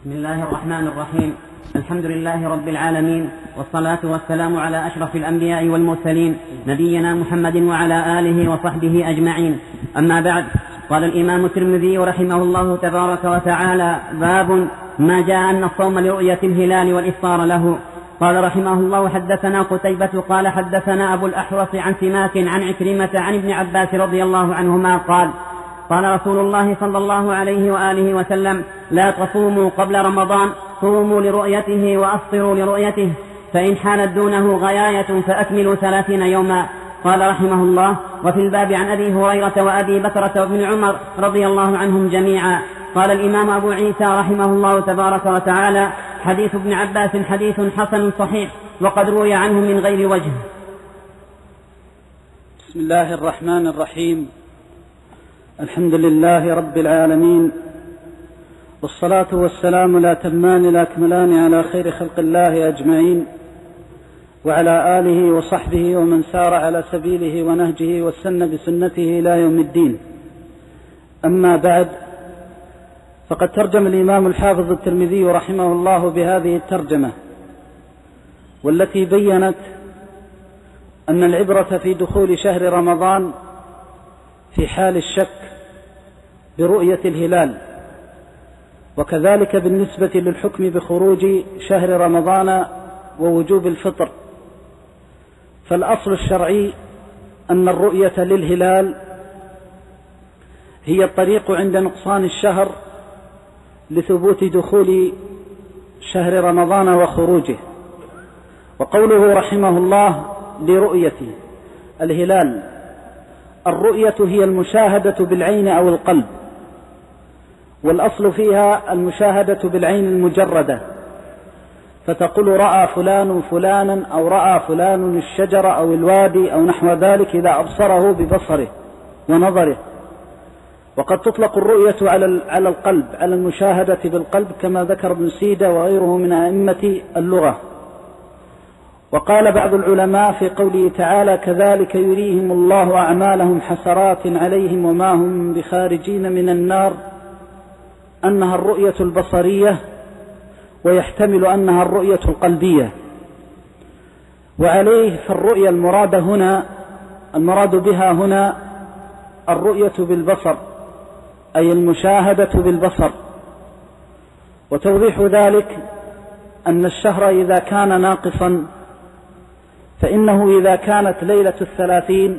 بسم الله الرحمن الرحيم. الحمد لله رب العالمين، والصلاة والسلام على أشرف الأنبياء والمرسلين نبينا محمد وعلى آله وصحبه أجمعين. أما بعد، قال الإمام الترمذي رحمه الله تبارك وتعالى: باب ما جاء أن الصوم لرؤية الهلال والإفطار له. قال رحمه الله: حدثنا قتيبة قال حدثنا أبو الأحوص عن سماك عن عكرمة عن ابن عباس رضي الله عنهما قال: قال رسول الله صلى الله عليه وآله وسلم: لا تصوموا قبل رمضان، صوموا لرؤيته وأفطروا لرؤيته، فإن حالت دونه غياية فأكملوا 30 يوما. قال رحمه الله: وفي الباب عن أبي هريرة وأبي بكرة وابن عمر رضي الله عنهم جميعا. قال الإمام أبو عيسى رحمه الله تبارك وتعالى: حديث ابن عباس حديث حسن صحيح، وقد روي عنه من غير وجه. بسم الله الرحمن الرحيم. الحمد لله رب العالمين، والصلاة والسلام الأتمان الأكملان على خير خلق الله أجمعين، وعلى آله وصحبه ومن سار على سبيله ونهجه واستنى بسنته إلى يوم الدين. أما بعد، فقد ترجم الإمام الحافظ الترمذي رحمه الله بهذه الترجمة، والتي بيّنت أن العبرة في دخول شهر رمضان في حال الشك برؤية الهلال، وكذلك بالنسبة للحكم بخروج شهر رمضان ووجوب الفطر. فالأصل الشرعي أن الرؤية للهلال هي الطريق عند نقصان الشهر لثبوت دخول شهر رمضان وخروجه. وقوله رحمه الله لرؤية الهلال، الرؤية هي المشاهدة بالعين أو القلب، والأصل فيها المشاهدة بالعين المجردة، فتقول رأى فلان فلانا، أو رأى فلان الشجر أو الوادي أو نحو ذلك إذا أبصره ببصره ونظره. وقد تطلق الرؤية على القلب، على المشاهدة بالقلب، كما ذكر ابن سيدة وغيره من أئمة اللغة. وقال بعض العلماء في قوله تعالى: كذلك يريهم الله أعمالهم حسرات عليهم وما هم بخارجين من النار، أنها الرؤية البصرية، ويحتمل أنها الرؤية القلبية. وعليه فالرؤية المراد بها هنا الرؤية بالبصر، أي المشاهدة بالبصر. وتوضيح ذلك أن الشهر إذا كان ناقصا، فإنه إذا كانت ليلة 30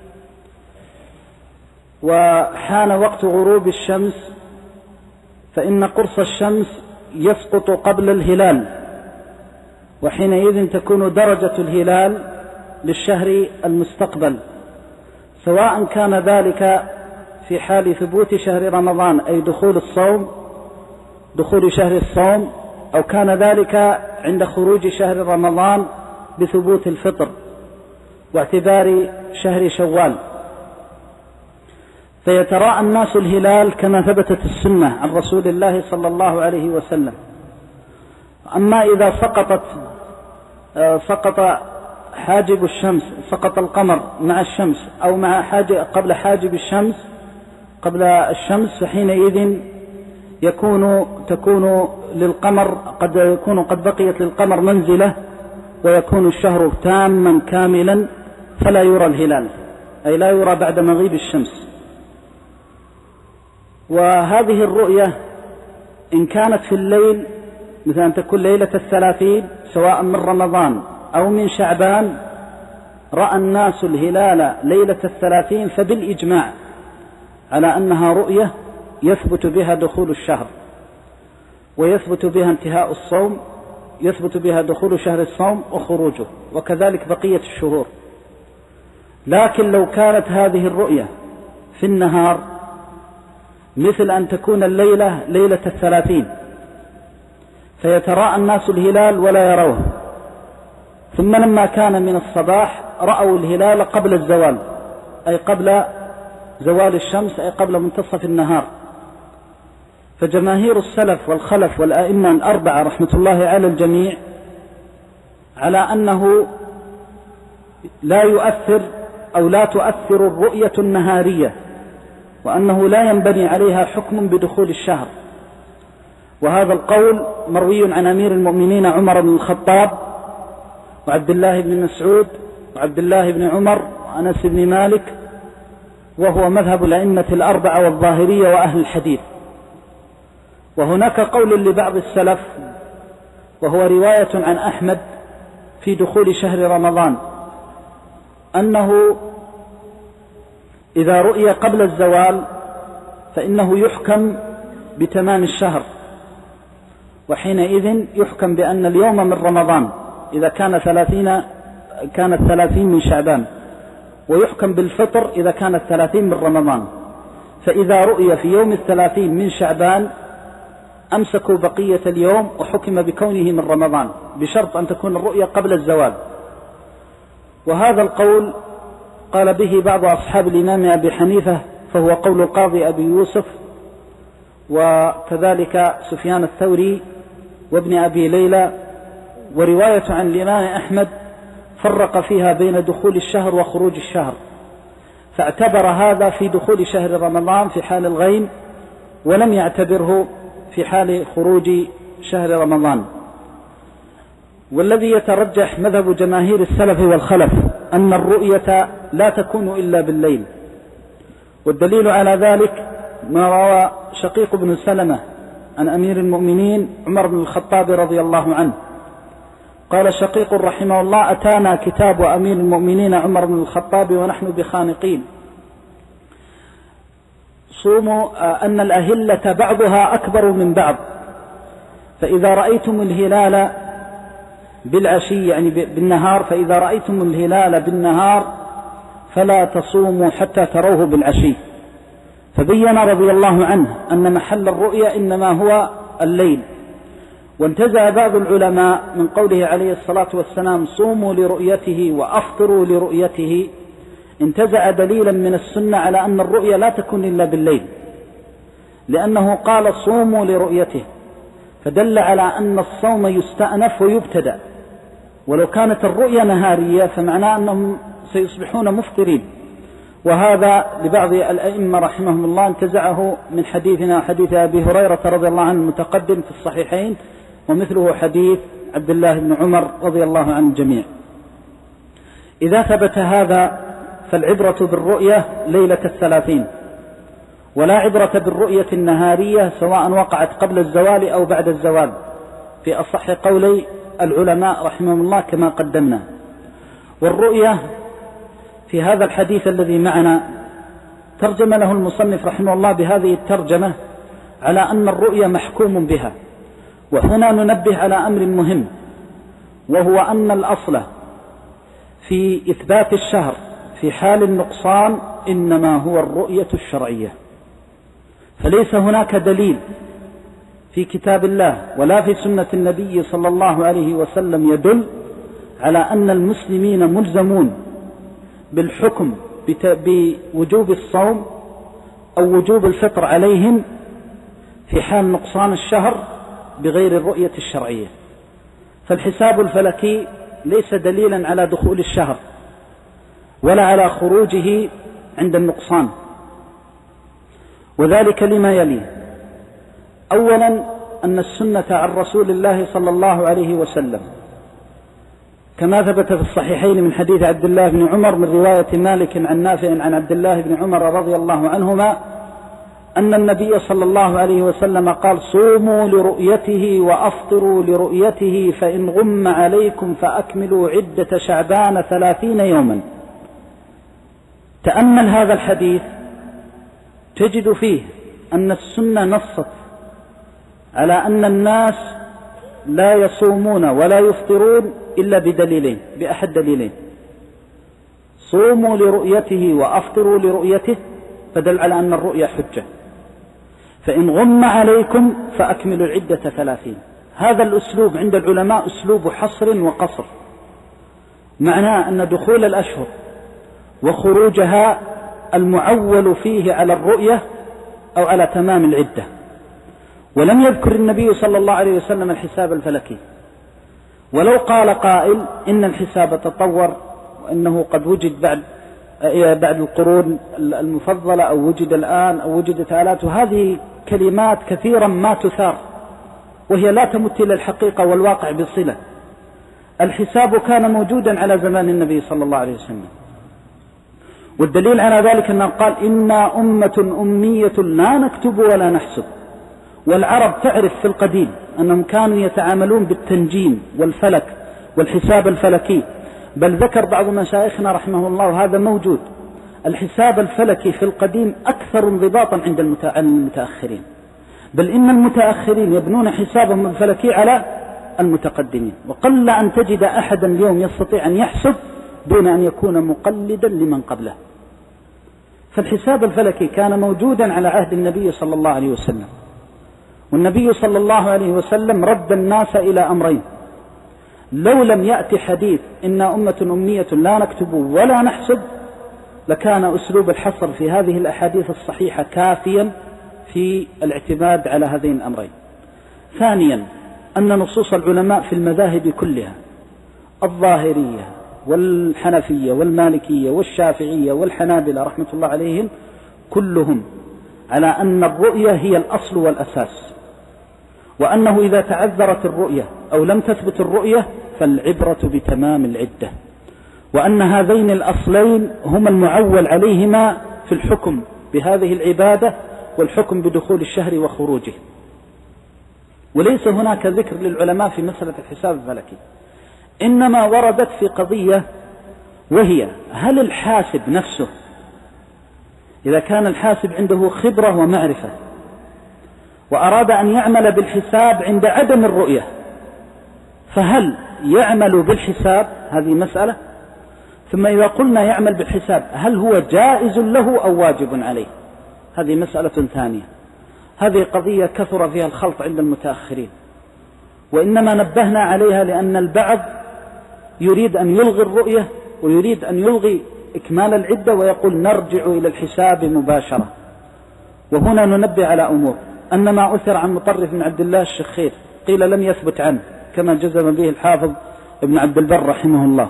وحان وقت غروب الشمس، فإن قرص الشمس يسقط قبل الهلال، وحينئذ تكون درجة الهلال للشهر المستقبل، سواء كان ذلك في حال ثبوت شهر رمضان، أي دخول شهر الصوم، أو كان ذلك عند خروج شهر رمضان بثبوت الفطر واعتبار شهر شوال. فيتراءى الناس الهلال كما ثبتت السنة عن رسول الله صلى الله عليه وسلم. أما إذا سقط حاجب الشمس، سقط القمر مع الشمس أو قبل حاجب الشمس قبل الشمس، فحينئذ تكون للقمر قد بقيت للقمر منزلة، ويكون الشهر تاما كاملا، فلا يرى الهلال، أي لا يرى بعد مغيب الشمس. وهذه الرؤية إن كانت في الليل، مثل أن تكون ليلة 30 سواء من رمضان أو من شعبان، رأى الناس الهلال ليلة 30، فبالإجماع على أنها رؤية يثبت بها دخول الشهر، ويثبت بها انتهاء الصوم، يثبت بها دخول شهر الصوم وخروجه، وكذلك بقية الشهور. لكن لو كانت هذه الرؤية في النهار، مثل أن تكون الليلة ليلة 30، فيتراءى الناس الهلال ولا يروه، ثم لما كان من الصباح رأوا الهلال قبل الزوال، أي قبل زوال الشمس، أي قبل منتصف النهار. فجماهير السلف والخلف والأئمة الأربعة رحمة الله على الجميع على أنه لا يؤثر أو لا تؤثر الرؤية النهارية، وأنه لا ينبني عليها حكم بدخول الشهر، وهذا القول مروي عن أمير المؤمنين عمر بن الخطاب وعبد الله بن مسعود وعبد الله بن عمر وأنس بن مالك، وهو مذهب الأئمة الأربعة والظاهرية وأهل الحديث. وهناك قول لبعض السلف وهو رواية عن أحمد في دخول شهر رمضان، أنه إذا رؤي قبل الزوال فإنه يحكم بتمام الشهر، وحينئذ يحكم بأن اليوم من رمضان إذا كانت 30 من شعبان، ويحكم بالفطر إذا كانت 30 من رمضان. فإذا رؤي في يوم 30 من شعبان أمسكوا بقية اليوم وحكم بكونه من رمضان، بشرط أن تكون الرؤية قبل الزوال. وهذا القول قال به بعض أصحاب الإمام أبي حنيفة، فهو قول القاضي أبي يوسف، وكذلك سفيان الثوري وابن أبي ليلى. ورواية عن الإمام أحمد فرق فيها بين دخول الشهر وخروج الشهر، فاعتبر هذا في دخول شهر رمضان في حال الغيم، ولم يعتبره في حال خروج شهر رمضان. والذي يترجح مذهب جماهير السلف والخلف أن الرؤية لا تكون إلا بالليل، والدليل على ذلك ما روى شقيق بن سلمة عن أمير المؤمنين عمر بن الخطاب رضي الله عنه. قال شقيق رحمه الله: أتانا كتاب أمير المؤمنين عمر بن الخطاب ونحن بخانقين، صوموا أن الأهلة بعضها أكبر من بعض، فإذا رأيتم الهلال بالعشي يعني بالنهار، فإذا رأيتم الهلال بالنهار فلا تصوموا حتى تروه بالعشي. فبين رضي الله عنه أن محل الرؤيا إنما هو الليل. وانتزع بعض العلماء من قوله عليه الصلاة والسلام: صوموا لرؤيته وأفطروا لرؤيته، انتزع دليلا من السنة على أن الرؤيا لا تكون إلا بالليل، لأنه قال صوموا لرؤيته، فدل على أن الصوم يستأنف ويبتدأ. ولو كانت الرؤيا نهارية فمعناه أنهم سيصبحون مفطرين. وهذا لبعض الأئمة رحمهم الله انتزعه من حديثنا حديث أبي هريرة رضي الله عنه المتقدم في الصحيحين، ومثله حديث عبد الله بن عمر رضي الله عن الجميع. إذا ثبت هذا فالعبرة بالرؤية ليلة 30، ولا عبرة بالرؤية النهارية سواء وقعت قبل الزوال أو بعد الزوال، في أصح قولي العلماء رحمهم الله كما قدمنا. والرؤية في هذا الحديث الذي معنا ترجم له المصنف رحمه الله بهذه الترجمة على أن الرؤية محكوم بها. وهنا ننبه على أمر مهم، وهو أن الأصل في إثبات الشهر في حال النقصان إنما هو الرؤية الشرعية، فليس هناك دليل في كتاب الله ولا في سنة النبي صلى الله عليه وسلم يدل على أن المسلمين ملزمون بالحكم بوجوب الصوم أو وجوب الفطر عليهم في حال نقصان الشهر بغير الرؤية الشرعية. فالحساب الفلكي ليس دليلا على دخول الشهر ولا على خروجه عند النقصان، وذلك لما يلي: أولا أن السنة عن رسول الله صلى الله عليه وسلم كما ثبت في الصحيحين من حديث عبد الله بن عمر من رواية مالك عن نافع عن عبد الله بن عمر رضي الله عنهما أن النبي صلى الله عليه وسلم قال: صوموا لرؤيته وأفطروا لرؤيته، فإن غم عليكم فأكملوا عدة شعبان 30 يوما. تأمل هذا الحديث تجد فيه أن السنة نصت على أن الناس لا يصومون ولا يفطرون إلا بدليلين، بأحد دليلين: صوموا لرؤيته وأفطروا لرؤيته، فدل على أن الرؤيا حجة، فإن غم عليكم فأكملوا العدة 30. هذا الأسلوب عند العلماء أسلوب حصر وقصر، معناه أن دخول الأشهر وخروجها المعول فيه على الرؤية أو على تمام العدة. ولم يذكر النبي صلى الله عليه وسلم الحساب الفلكي. ولو قال قائل إن الحساب تطور وإنه قد وجد بعد القرون المفضلة أو وجد الآن أو وجدت آلات، وهذه كلمات كثيرا ما تثار وهي لا تمت إلى الحقيقة والواقع بصلة. الحساب كان موجودا على زمان النبي صلى الله عليه وسلم، والدليل على ذلك أنه قال إنا أمة أمية لا نكتب ولا نحسب. والعرب تعرف في القديم أنهم كانوا يتعاملون بالتنجيم والفلك والحساب الفلكي، بل ذكر بعض مشايخنا رحمه الله وهذا موجود، الحساب الفلكي في القديم أكثر انضباطا عند المتأخرين، بل إن المتأخرين يبنون حسابهم الفلكي على المتقدمين، وقل أن تجد أحدا اليوم يستطيع أن يحسب دون أن يكون مقلدا لمن قبله. فالحساب الفلكي كان موجودا على عهد النبي صلى الله عليه وسلم، والنبي صلى الله عليه وسلم رد الناس إلى أمرين. لو لم يأتي حديث إنا أمة أمية لا نكتب ولا نحسب لكان أسلوب الحصر في هذه الأحاديث الصحيحة كافيا في الاعتماد على هذين الأمرين. ثانيا أن نصوص العلماء في المذاهب كلها، الظاهرية والحنفية والمالكية والشافعية والحنابلة رحمة الله عليهم، كلهم على أن الرؤية هي الأصل والأساس، وأنه إذا تعذرت الرؤية أو لم تثبت الرؤية فالعبرة بتمام العدة، وأن هذين الأصلين هما المعول عليهما في الحكم بهذه العبادة والحكم بدخول الشهر وخروجه. وليس هناك ذكر للعلماء في مسألة الحساب الفلكي، إنما وردت في قضية، وهي هل الحاسب نفسه إذا كان الحاسب عنده خبرة ومعرفة وأراد أن يعمل بالحساب عند عدم الرؤية، فهل يعمل بالحساب؟ هذه مسألة. ثم إذا قلنا يعمل بالحساب هل هو جائز له أو واجب عليه؟ هذه مسألة ثانية. هذه قضية كثر فيها الخلط عند المتأخرين، وإنما نبهنا عليها لأن البعض يريد أن يلغي الرؤية ويريد أن يلغي إكمال العدة ويقول نرجع إلى الحساب مباشرة. وهنا ننبه على أمور، أن ما أثر عن مطرف بن عبد الله الشخير قيل لم يثبت عنه كما جزم به الحافظ ابن عبد البر رحمه الله،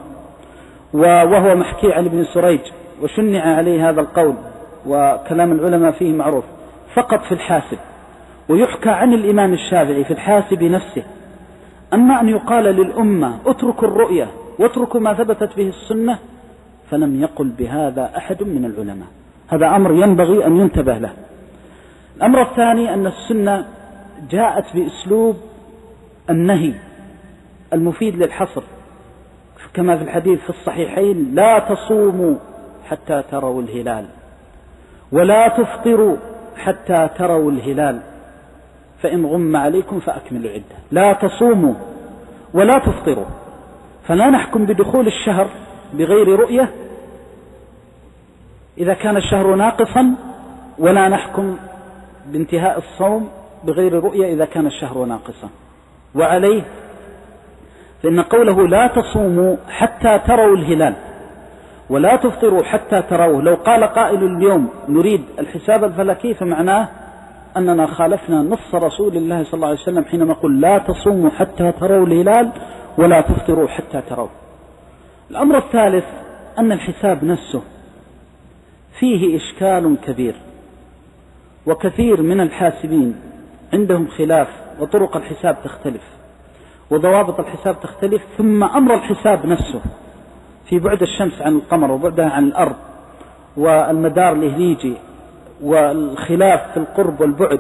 وهو محكي عن ابن سريج، وشنع عليه هذا القول، وكلام العلماء فيه معروف فقط في الحاسب. ويحكى عن الإمام الشافعي في الحاسب نفسه، أما أن يقال للأمة اتركوا الرؤية واتركوا ما ثبتت به السنة، فلم يقل بهذا أحد من العلماء. هذا أمر ينبغي أن ينتبه له. الأمر الثاني أن السنة جاءت بأسلوب النهي المفيد للحصر، كما في الحديث في الصحيحين لا تصوموا حتى تروا الهلال ولا تفطروا حتى تروا الهلال فإن غم عليكم فأكملوا العدة. لا تصوموا ولا تفطروا، فلا نحكم بدخول الشهر بغير رؤية إذا كان الشهر ناقصا، ولا نحكم بانتهاء الصوم بغير رؤية إذا كان الشهر ناقصا. وعليه فإن قوله لا تصوموا حتى تروا الهلال ولا تفطروا حتى تروه، لو قال قائل اليوم نريد الحساب الفلكي فمعناه أننا خالفنا نص رسول الله صلى الله عليه وسلم حينما يقول لا تصوموا حتى تروا الهلال ولا تفطروا حتى تروه. الأمر الثالث أن الحساب نفسه فيه إشكال كبير، وكثير من الحاسبين عندهم خلاف، وطرق الحساب تختلف وضوابط الحساب تختلف. ثم أمر الحساب نفسه في بعد الشمس عن القمر وبعدها عن الأرض والمدار الإهليجي والخلاف في القرب والبعد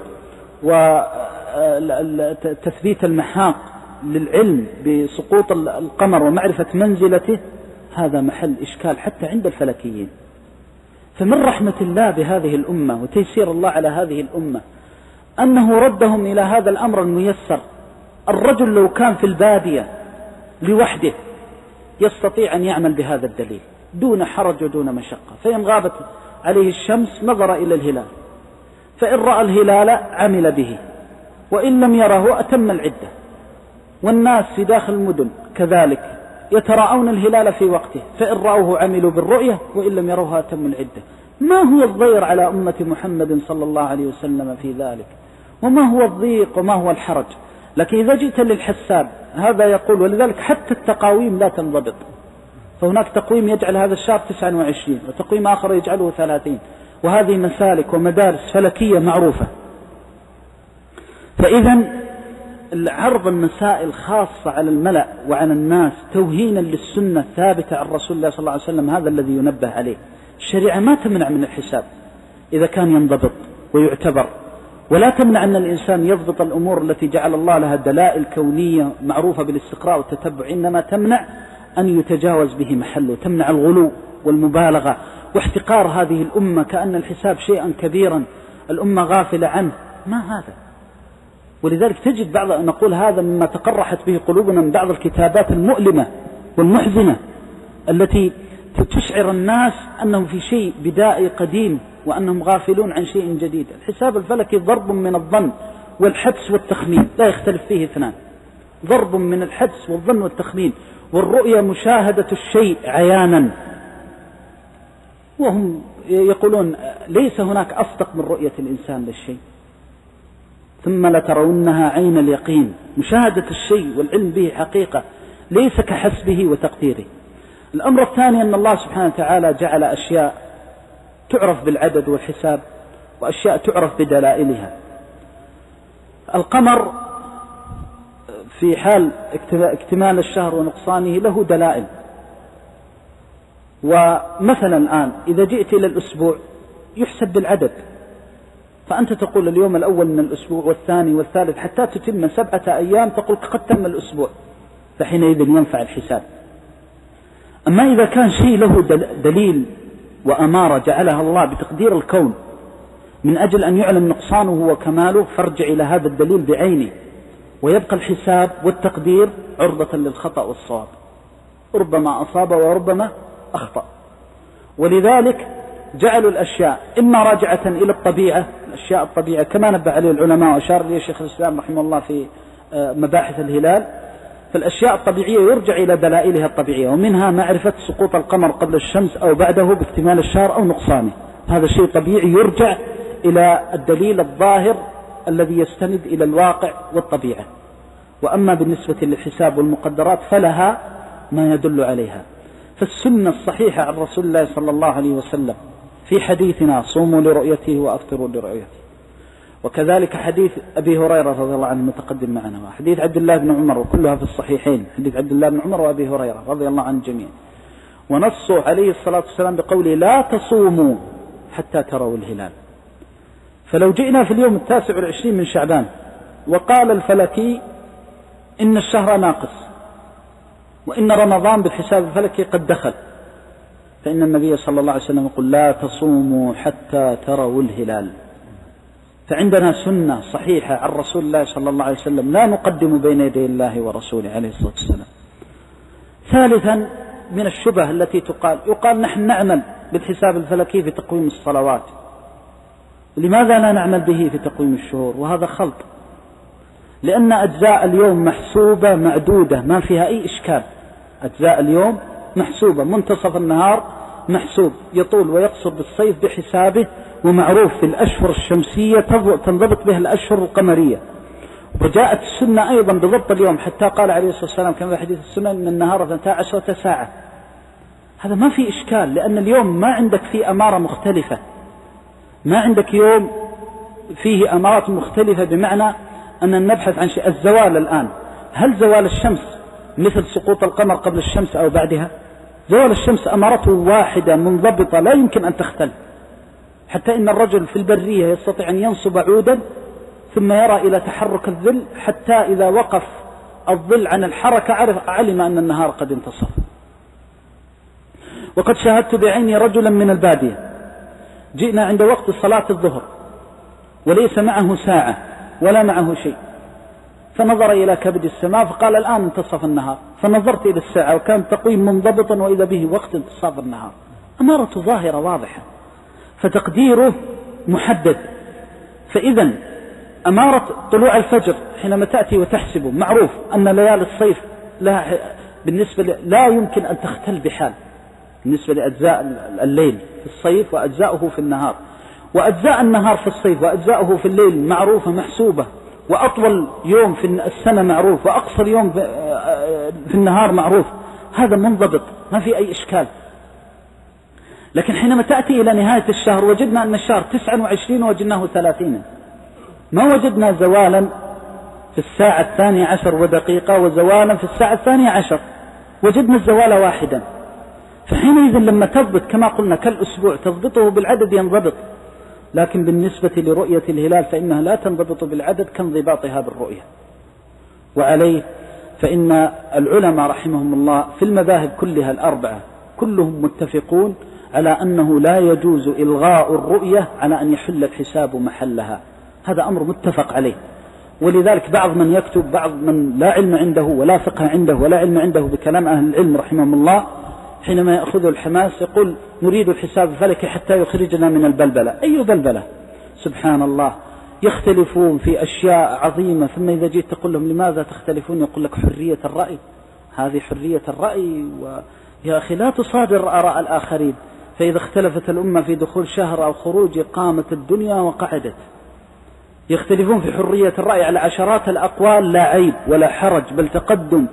وتثبيت المحاق للعلم بسقوط القمر ومعرفة منزلته، هذا محل إشكال حتى عند الفلكيين. فمن رحمة الله بهذه الأمة وتيسير الله على هذه الأمة أنه ردهم إلى هذا الأمر الميسر. الرجل لو كان في البادية لوحده يستطيع أن يعمل بهذا الدليل دون حرج ودون مشقة، فإن غابت عليه الشمس نظر إلى الهلال، فإن رأى الهلال عمل به، وإن لم يره أتم العدة. والناس في داخل المدن كذلك يتراءون الهلال في وقته، فإن رأوه عملوا بالرؤية وإن لم يروها أتم العدة. ما هو الضير على أمة محمد صلى الله عليه وسلم في ذلك؟ وما هو الضيق وما هو الحرج؟ لكن إذا جئت للحساب هذا يقول، ولذلك حتى التقاويم لا تنضبط، فهناك تقويم يجعل هذا الشهر 29 وتقويم آخر يجعله 30، وهذه مسالك ومدارس فلكية معروفة. فإذا عرض المسائل خاصة على الملأ وعلى الناس توهينا للسنة الثابتة عن رسول الله صلى الله عليه وسلم، هذا الذي ينبه عليه. الشريعة ما تمنع من الحساب إذا كان ينضبط ويعتبر، ولا تمنع أن الإنسان يضبط الأمور التي جعل الله لها دلائل كونية معروفة بالاستقراء والتتبع، إنما تمنع أن يتجاوز به محله، تمنع الغلو والمبالغة واحتقار هذه الأمة كأن الحساب شيئا كبيرا الأمة غافلة عنه، ما هذا. ولذلك تجد بعض، نقول هذا مما تقرحت به قلوبنا من بعض الكتابات المؤلمة والمحزنة التي تشعر الناس أنهم في شيء بدائي قديم وأنهم غافلون عن شيء جديد. الحساب الفلكي ضرب من الظن والحدس والتخمين، لا يختلف فيه اثنان، ضرب من الحدس والظن والتخمين، والرؤية مشاهدة الشيء عيانا. وهم يقولون ليس هناك أصدق من رؤية الإنسان للشيء، ثم لترونها عين اليقين، مشاهدة الشيء والعلم به حقيقة ليس كحسبه وتقديره. الأمر الثاني أن الله سبحانه وتعالى جعل أشياء تعرف بالعدد والحساب، وأشياء تعرف بدلائلها. القمر في حال اكتمال الشهر ونقصانه له دلائل. ومثلا الآن إذا جئت إلى الأسبوع يحسب بالعدد، فأنت تقول اليوم الأول من الأسبوع والثاني والثالث حتى تتم 7 أيام، تقول قد تم الأسبوع، فحينئذ ينفع الحساب. أما إذا كان شيء له دليل وأمارة جعلها الله بتقدير الكون من أجل أن يعلم نقصانه وكماله، فارجع إلى هذا الدليل بعينه، ويبقى الحساب والتقدير عرضة للخطأ والصواب، ربما أصاب وربما أخطأ. ولذلك جعلوا الأشياء إما راجعة إلى الطبيعة، الأشياء الطبيعة كما نبه عليه العلماء وأشار إليه شيخ الإسلام رحمه الله في مباحث الهلال، فالأشياء الطبيعية يرجع إلى دلائلها الطبيعية، ومنها معرفة سقوط القمر قبل الشمس أو بعده باكتمال الشهر أو نقصانه، هذا شيء طبيعي يرجع إلى الدليل الظاهر الذي يستند إلى الواقع والطبيعة. وأما بالنسبة للحساب والمقدرات فلها ما يدل عليها. فالسنة الصحيحة عن رسول الله صلى الله عليه وسلم في حديثنا صوموا لرؤيته وأفطروا لرؤيته، وكذلك حديث أبي هريرة رضي الله عنه متقدم معنا، وحديث عبد الله بن عمر، وكلها في الصحيحين، حديث عبد الله بن عمر وأبي هريرة رضي الله عن الجميع. ونصوا عليه الصلاة والسلام بقوله لا تصوموا حتى تروا الهلال. فلو جئنا في اليوم 29 من شعبان وقال الفلكي إن الشهر ناقص وإن رمضان بالحساب الفلكي قد دخل، فإن النبي صلى الله عليه وسلم يقول لا تصوموا حتى تروا الهلال. فعندنا سنة صحيحة عن رسول الله صلى الله عليه وسلم لا نقدم بين يدي الله ورسوله عليه الصلاة والسلام. ثالثا من الشبه التي يقال نحن نعمل بالحساب الفلكي في تقويم الصلوات، لماذا لا نعمل به في تقويم الشهور؟ وهذا خلط، لأن أجزاء اليوم محسوبة معدودة ما فيها أي إشكال. أجزاء اليوم محسوبة، منتصف النهار محسوب، يطول ويقصر بالصيف بحسابه، ومعروف في الأشهر الشمسية تنضبط بها الأشهر القمرية. وجاءت السنة أيضا بضبط اليوم، حتى قال عليه الصلاة والسلام كما في حديث السنة إن النهار 12 ساعة. هذا ما في إشكال، لأن اليوم ما عندك فيه أمارة مختلفة، ما عندك يوم فيه أمارات مختلفة، بمعنى أن نبحث عن شيء. الزوال الآن، هل زوال الشمس مثل سقوط القمر قبل الشمس أو بعدها؟ زوال الشمس أمارته واحدة منضبطة لا يمكن أن تختل، حتى إن الرجل في البرية يستطيع أن ينصب عودا ثم يرى إلى تحرك الظل، حتى إذا وقف الظل عن الحركة علم أن النهار قد انتصف. وقد شاهدت بعيني رجلا من البادية، جئنا عند وقت صلاة الظهر وليس معه ساعة ولا معه شيء، فنظر إلى كبد السماء فقال الآن انتصف النهار، فنظرت إلى الساعة وكان التقويم منضبطا وإذا به وقت انتصاف النهار. أمارة ظاهرة واضحة، فتقديره محدد. فإذا أمارة طلوع الفجر حينما تأتي وتحسبه معروف أن ليالي الصيف بالنسبة لا يمكن أن تختل بحال، بالنسبة لأجزاء الليل في الصيف وأجزاؤه في النهار، وأجزاء النهار في الصيف وأجزاؤه في الليل معروفة محسوبة، وأطول يوم في السنة معروف وأقصر يوم في النهار معروف، هذا منضبط ما في أي إشكال. لكن حينما تأتي إلى نهاية الشهر وجدنا أن الشهر 29 ووجدناه 30، ما وجدنا زوالا في الساعة 12:02 وزوالا في الساعة 12، وجدنا الزوال واحدا. فحينئذ لما تضبط كما قلنا كالأسبوع تضبطه بالعدد ينضبط، لكن بالنسبة لرؤية الهلال فإنها لا تنضبط بالعدد كانضباطها بالرؤية. وعليه فإن العلماء رحمهم الله في المذاهب كلها الأربعة كلهم متفقون على أنه لا يجوز إلغاء الرؤية على أن يحل الحساب محلها، هذا أمر متفق عليه. ولذلك بعض من يكتب، بعض من لا علم عنده ولا فقه عنده ولا علم عنده بكلام أهل العلم رحمهم الله، حينما يأخذ الحماس يقول نريد الحساب الفلكي حتى يخرجنا من البلبلة. أي بلبلة؟ سبحان الله، يختلفون في أشياء عظيمة، ثم إذا جيت تقول لهم لماذا تختلفون يقول لك حرية الرأي. هذه حرية الرأي، ويا أخي لا تصادر آراء الآخرين. فإذا اختلفت الأمة في دخول شهر أو خروج قامت الدنيا وقعدت. يختلفون في حرية الرأي على عشرات الأقوال، لا عيب ولا حرج، بل تقدم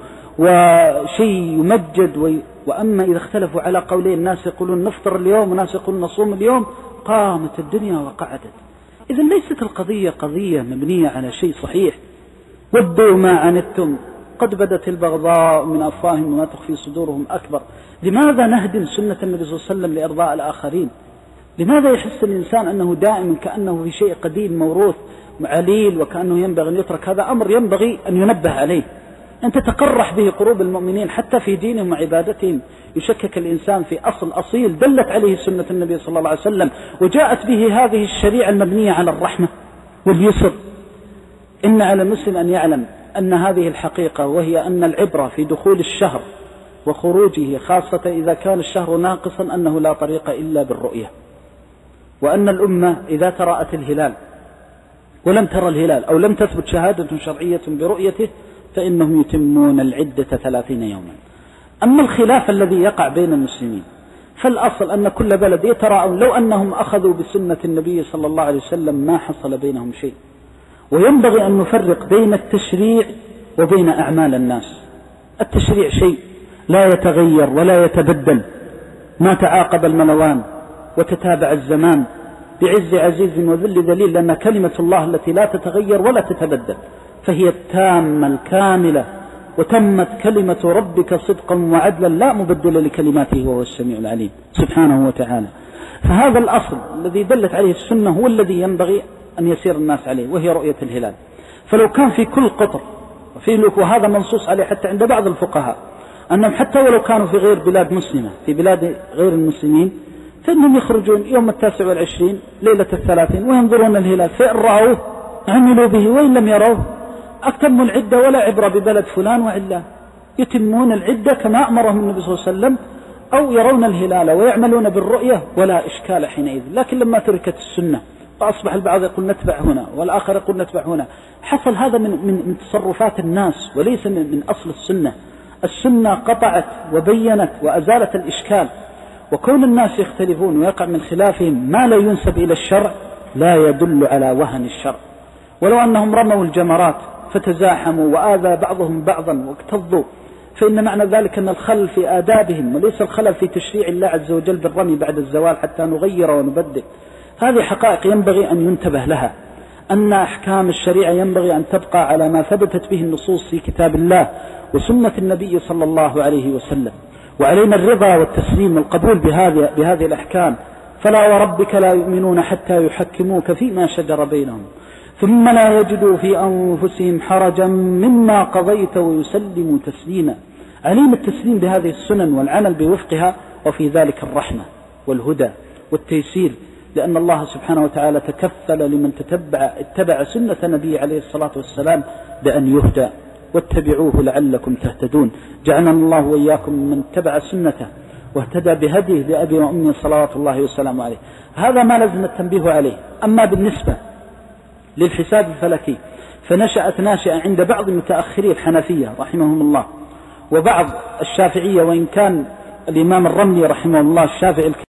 وشيء يمجد. وأما إذا اختلفوا على قولين، الناس يقولون نفطر اليوم وناس يقولون نصوم اليوم، قامت الدنيا وقعدت. إذن ليست القضية قضية مبنية على شيء صحيح. ودوا ما عنتم قد بدت البغضاء من أفواههم وما تخفي صدورهم أكبر. لماذا نهدم سنة النبي صلى الله عليه وسلم لإرضاء الآخرين؟ لماذا يحس الإنسان أنه دائما كأنه في شيء قديم موروث عليل وكأنه ينبغي أن يترك؟ هذا أمر ينبغي أن ينبه عليه. أن تتقرح به قلوب المؤمنين حتى في دينهم وعبادتهم. يشكك الإنسان في أصل أصيل دلت عليه سنة النبي صلى الله عليه وسلم، وجاءت به هذه الشريعة المبنية على الرحمة واليسر. إن على المسلم أن يعلم أن هذه الحقيقة، وهي أن العبرة في دخول الشهر وخروجه، خاصة إذا كان الشهر ناقصا، أنه لا طريق إلا بالرؤية. وأن الأمة إذا ترأت الهلال ولم ترى الهلال أو لم تثبت شهادة شرعية برؤيته فإنهم يتمون العدة 30 يوما. أما الخلاف الذي يقع بين المسلمين فالأصل أن كل بلد يتراءون، لو أنهم أخذوا بسنة النبي صلى الله عليه وسلم ما حصل بينهم شيء. وينبغي أن نفرق بين التشريع وبين أعمال الناس. التشريع شيء لا يتغير ولا يتبدل، ما تعاقب الملوان وتتابع الزمان بعز عزيز وذل ذليل، لأن كلمة الله التي لا تتغير ولا تتبدل فهي التامة الكاملة، وتمت كلمة ربك صدقا وعدلا لا مبدل لكلماته وهو السميع العليم سبحانه وتعالى. فهذا الأصل الذي دلت عليه السنة هو الذي ينبغي أن يسير الناس عليه، وهي رؤية الهلال. فلو كان في كل قطر وهذا منصوص عليه حتى عند بعض الفقهاء، أنهم حتى ولو كانوا في غير بلاد مسلمة، في بلاد غير المسلمين، فإنهم يخرجون يوم 29 ليلة 30 وينظرون الهلال، فإن رأوه عملوا به وإن لم يروه أتموا العدة، ولا عبرة ببلد فلان وعلا، يتمون العدة كما أمرهم النبي صلى الله عليه وسلم، أو يرون الهلال ويعملون بالرؤية ولا إشكال حينئذ. لكن لما تركت السنة فأصبح البعض يقول نتبع هنا والآخر يقول نتبع هنا، حصل هذا من تصرفات الناس وليس من أصل السنة. السنة قطعت وبينت وأزالت الإشكال. وكون الناس يختلفون ويقع من خلافهم ما لا ينسب إلى الشرع لا يدل على وهن الشرع. ولو أنهم رموا الجمرات فتزاحموا وآذى بعضهم بعضا واكتظوا، فإن معنى ذلك أن الخلل في آدابهم وليس الخلل في تشريع الله عز وجل بالرمي بعد الزوال حتى نغير ونبدل. هذه حقائق ينبغي أن ينتبه لها، أن أحكام الشريعة ينبغي أن تبقى على ما ثبتت به النصوص في كتاب الله وسنة النبي صلى الله عليه وسلم. وعلينا الرضا والتسليم والقبول بهذه الأحكام. فلا وربك لا يؤمنون حتى يحكموك فيما شجر بينهم ثم لا يجدوا في أنفسهم حرجا مما قضيت ويسلموا تسليما. علينا التسليم بهذه السنن والعمل بوفقها، وفي ذلك الرحمة والهدى والتيسير، لأن الله سبحانه وتعالى تكفل لمن اتبع سنة نبي عليه الصلاة والسلام بأن يهدى، واتبعوه لعلكم تهتدون. جعلنا الله وإياكم من اتبع سنته واهتدى بهديه بأبي وأمي صلوات الله وسلامه عليه. هذا ما لازم التنبيه عليه. أما بالنسبة للحساب الفلكي فنشأت ناشئة عند بعض متأخري الحنفية رحمهم الله وبعض الشافعية، وإن كان الإمام الرملي رحمه الله الشافعي